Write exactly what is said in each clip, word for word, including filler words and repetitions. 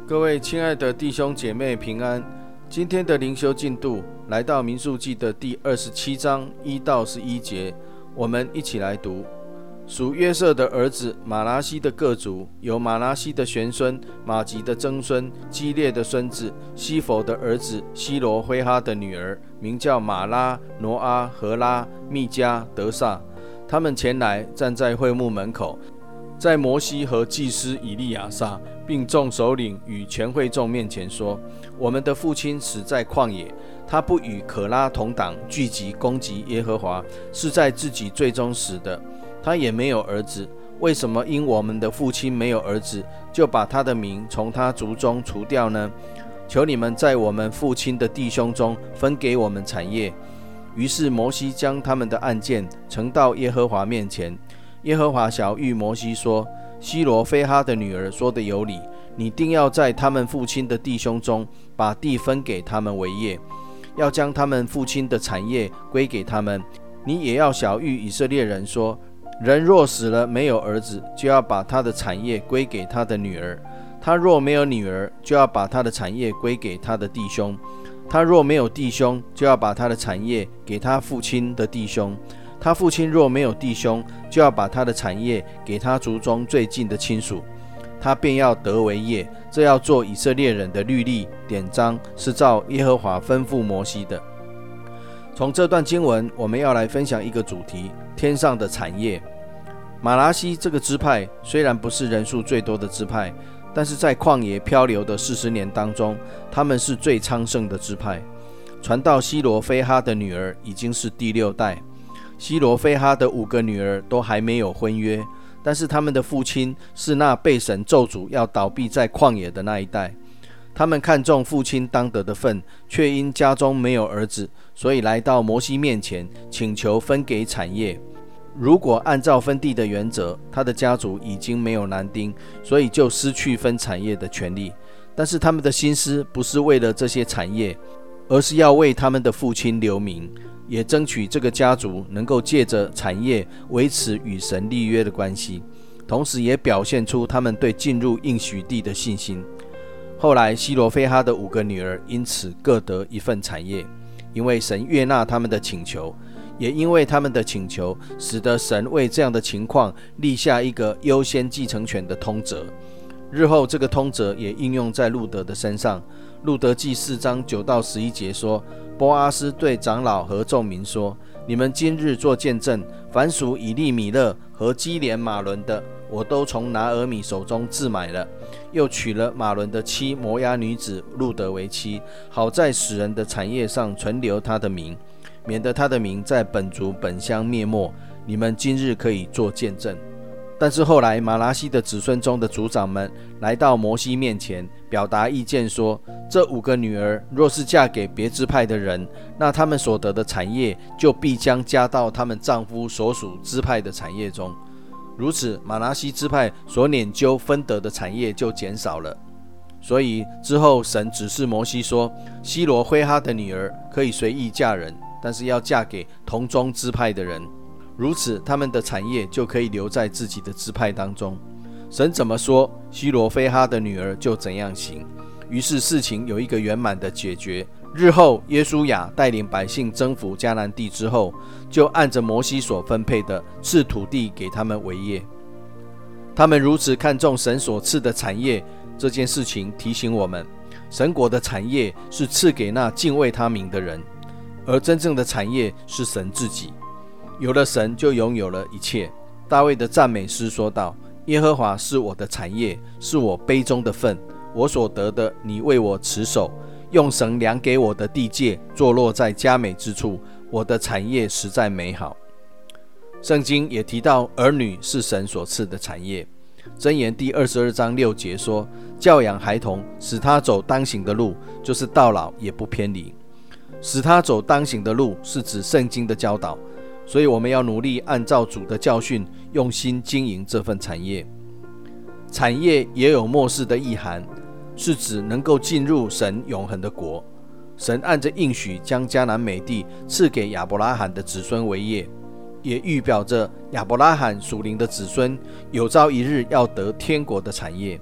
各位亲爱的弟兄姐妹平安，今天的灵修进度来到民数记的第二十七章一到十一节，我们一起来读。属约瑟的儿子马拿西的各族，有马拿西的玄孙、马吉的曾孙、基列的孙子、西弗的儿子、西罗挥哈的女儿，名叫马拉、挪阿、荷拉、密加、德萨。他们前来站在会幕门口，在摩西和祭司以利亚撒并众首领与全会众面前说：我们的父亲死在旷野，他不与可拉同党聚集攻击耶和华，是在自己罪中死的。他也没有儿子，为什么因我们的父亲没有儿子，就把他的名从他族中除掉呢？求你们在我们父亲的弟兄中分给我们产业。于是摩西将他们的案件呈到耶和华面前。耶和华晓谕摩西说：西罗非哈的女儿说的有理，你定要在他们父亲的弟兄中把地分给他们为业，要将他们父亲的产业归给他们。你也要晓谕以色列人说：人若死了没有儿子，就要把他的产业归给他的女儿；他若没有女儿，就要把他的产业归给他的弟兄；他若没有弟兄，就要把他的产业给他父亲的弟兄；他父亲若没有弟兄，就要把他的产业给他族中最近的亲属。他便要得为业。这要做以色列人的律例典章，是照耶和华吩咐摩西的。从这段经文，我们要来分享一个主题：天上的产业。马拿西这个支派虽然不是人数最多的支派，但是在旷野漂流的四十年当中，他们是最昌盛的支派。传到西罗非哈的女儿已经是第六代。西罗非哈的五个女儿都还没有婚约，但是他们的父亲是那被神咒诅要倒闭在旷野的那一代。他们看重父亲当得的份，却因家中没有儿子，所以来到摩西面前，请求分给产业。如果按照分地的原则，他的家族已经没有男丁，所以就失去分产业的权利。但是他们的心思不是为了这些产业，而是要为他们的父亲留名，也争取这个家族能够借着产业维持与神立约的关系，同时也表现出他们对进入应许地的信心。后来西罗非哈的五个女儿因此各得一份产业，因为神悦纳他们的请求，也因为他们的请求，使得神为这样的情况立下一个优先继承权的通则。日后这个通则也应用在路德的身上。路德记四章九到十一节说：波阿斯对长老和众民说：你们今日做见证，凡属以利米勒和基连马伦的，我都从拿俄米手中自买了，又娶了马伦的妻摩押女子路德为妻，好在使人的产业上存留他的名，免得他的名在本族本乡灭没。你们今日可以做见证。但是后来马拿西的子孙中的族长们来到摩西面前，表达意见说：这五个女儿若是嫁给别支派的人，那他们所得的产业就必将加到他们丈夫所属支派的产业中。如此，马拿西支派所拈阄分得的产业就减少了。所以之后神指示摩西说：西罗挥哈的女儿可以随意嫁人，但是要嫁给同宗支派的人，如此他们的产业就可以留在自己的支派当中。神怎么说，西罗非哈的女儿就怎样行。于是事情有一个圆满的解决。日后耶书亚带领百姓征服迦南地之后，就按着摩西所分配的赐土地给他们为业。他们如此看重神所赐的产业，这件事情提醒我们，神国的产业是赐给那敬畏他名的人，而真正的产业是神自己。有了神，就拥有了一切。大卫的赞美诗说道：耶和华是我的产业，是我杯中的份，我所得的你为我持守，用绳量给我的地界坐落在佳美之处，我的产业实在美好。圣经也提到儿女是神所赐的产业。箴言第二十二章六节说：教养孩童，使他走当行的路，就是到老也不偏离。使他走当行的路是指圣经的教导，所以我们要努力按照主的教训，用心经营这份产业。产业也有末世的意涵，是指能够进入神永恒的国。神按着应许将迦南美地赐给亚伯拉罕的子孙为业，也预表着亚伯拉罕属灵的子孙有朝一日要得天国的产业。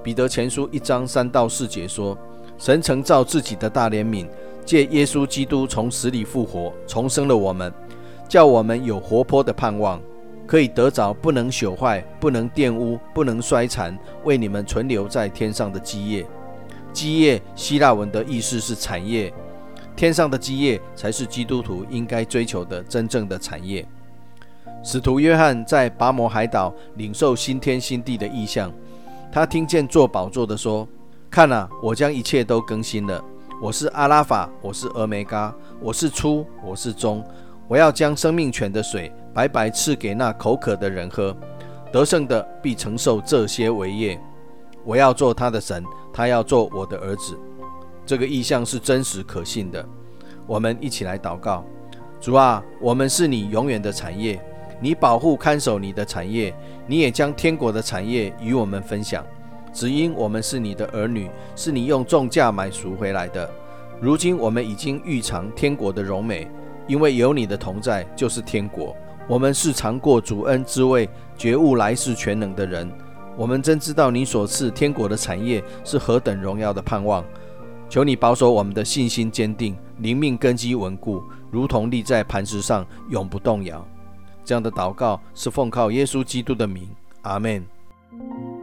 彼得前书一章三到四节说，神曾照自己的大怜悯，借耶稣基督从死里复活，重生了我们，叫我们有活泼的盼望，可以得着不能朽坏、不能玷污、不能衰残，为你们存留在天上的基业。基业希腊文的意思是产业，天上的基业才是基督徒应该追求的真正的产业。使徒约翰在拔摩海岛领受新天新地的异象，他听见坐宝座的说，看啊，我将一切都更新了，我是阿拉法，我是俄梅嘎，我是初，我是终，我要将生命泉的水白白赐给那口渴的人喝，得胜的必承受这些为业，我要做他的神，他要做我的儿子。这个意象是真实可信的。我们一起来祷告。主啊，我们是你永远的产业，你保护看守你的产业，你也将天国的产业与我们分享。只因我们是你的儿女，是你用重价买赎回来的。如今我们已经预尝天国的荣美，因为有你的同在就是天国。我们是尝过主恩之味，觉悟来世全能的人。我们真知道你所赐天国的产业是何等荣耀的盼望。求你保守我们的信心坚定，灵命根基稳固，如同立在磐石上，永不动摇。这样的祷告是奉靠耶稣基督的名，阿们。